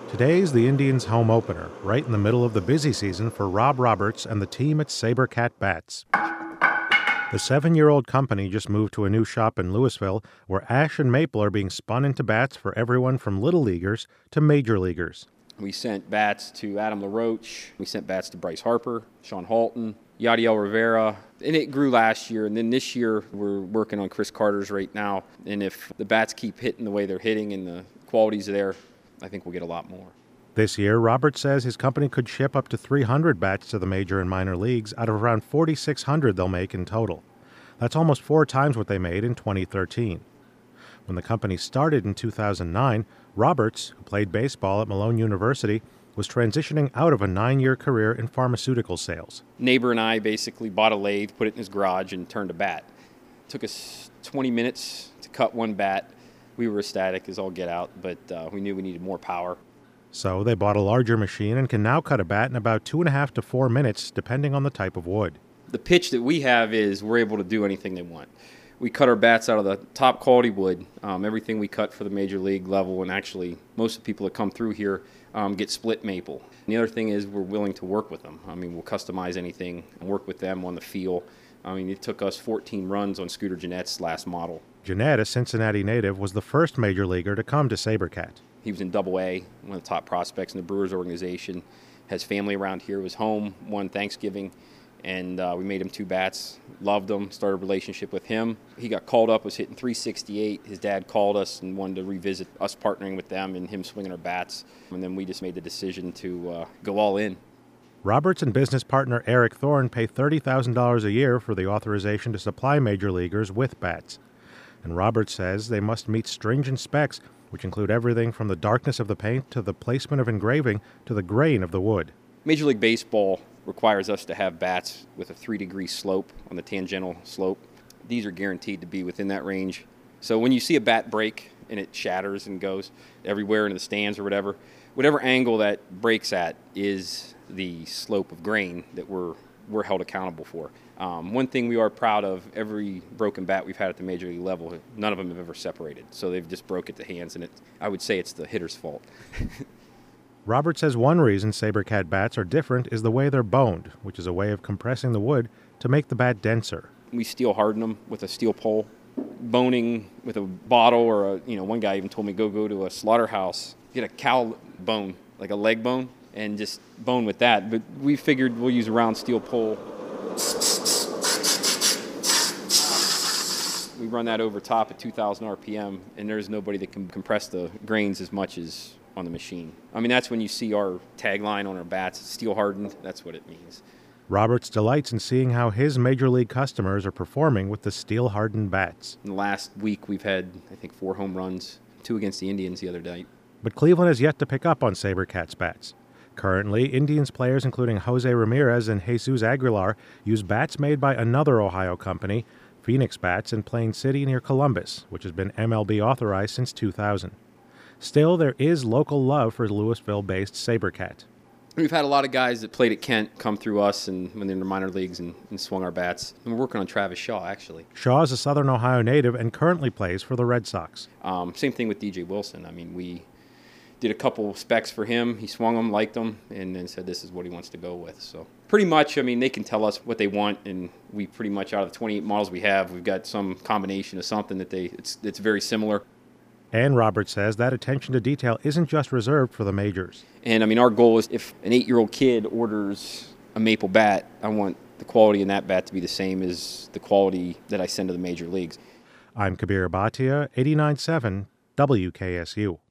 Today's the Indians' home opener, right in the middle of the busy season for Rob Roberts and the team at SaberCat Bats. The 7-year-old company just moved to a new shop in Louisville where ash and maple are being spun into bats for everyone from little leaguers to major leaguers. We sent bats to Adam LaRoche. We sent bats to Bryce Harper, Sean Halton, Yadiel Rivera. And it grew last year. And then this year, we're working on Chris Carter's right now. And if the bats keep hitting the way they're hitting and the quality's there, I think we'll get a lot more. This year, Roberts says his company could ship up to 300 bats to the major and minor leagues out of around 4,600 they'll make in total. That's almost 4 times what they made in 2013. When the company started in 2009, Roberts, who played baseball at Malone University, was transitioning out of a 9-year career in pharmaceutical sales. Neighbor and I basically bought a lathe, put it in his garage, and turned a bat. It took us 20 minutes to cut one bat. We were ecstatic as all get out, but we knew we needed more power. So they bought a larger machine and can now cut a bat in about 2.5 to 4 minutes, depending on the type of wood. The pitch that we have is we're able to do anything they want. We cut our bats out of the top quality wood, everything we cut for the major league level, and actually most of the people that come through here get split maple. And the other thing is we're willing to work with them. I mean, we'll customize anything and work with them on the feel. I mean, it took us 14 runs on Scooter Gennett's last model. Gennett, a Cincinnati native, was the first major leaguer to come to SaberCat. He was in Double-A, one of the top prospects in the Brewers organization. Has family around here, was home one Thanksgiving, and we made him 2 bats. Loved him, started a relationship with him. He got called up, was hitting .368. His dad called us and wanted to revisit us partnering with them and him swinging our bats. And then we just made the decision to go all in. Roberts and business partner Eric Thorne pay $30,000 a year for the authorization to supply major leaguers with bats. And Roberts says they must meet stringent specs, which include everything from the darkness of the paint to the placement of engraving to the grain of the wood. Major League Baseball requires us to have bats with a 3-degree slope on the tangential slope. These are guaranteed to be within that range. So when you see a bat break and it shatters and goes everywhere into the stands or whatever angle that breaks at is the slope of grain that we're held accountable for. One thing we are proud of, every broken bat we've had at the major league level, none of them have ever separated. So they've just broke at the hands, and I would say it's the hitter's fault. Roberts says one reason SaberCat bats are different is the way they're boned, which is a way of compressing the wood to make the bat denser. We steel harden them with a steel pole. Boning with a bottle or one guy even told me go to a slaughterhouse, get a cow bone, like a leg bone, and just bone with that. But we figured we'll use a round steel pole. We run that over top at 2,000 RPM, and there's nobody that can compress the grains as much as on the machine. I mean, that's when you see our tagline on our bats, steel hardened. That's what it means. Roberts delights in seeing how his major league customers are performing with the steel hardened bats. In the last week, we've had, I think, 4 home runs, 2 against the Indians the other night. But Cleveland has yet to pick up on SaberCat's bats. Currently, Indians players including Jose Ramirez and Jesus Aguilar use bats made by another Ohio company, Phoenix Bats, in Plain City near Columbus, which has been MLB authorized since 2000. Still, there is local love for Louisville-based SaberCat. We've had a lot of guys that played at Kent come through us and when they're in the minor leagues and swung our bats. And we're working on Travis Shaw, actually. Shaw is a Southern Ohio native and currently plays for the Red Sox. Same thing with DJ Wilson. I mean, we did a couple specs for him. He swung them, liked them, and then said this is what he wants to go with. So pretty much, I mean, they can tell us what they want, and we pretty much, out of the 28 models we have, we've got some combination of something that it's very similar. And Roberts says that attention to detail isn't just reserved for the majors. And, I mean, our goal is if an 8-year-old kid orders a maple bat, I want the quality in that bat to be the same as the quality that I send to the major leagues. I'm Kabir Bhatia, 89.7 WKSU.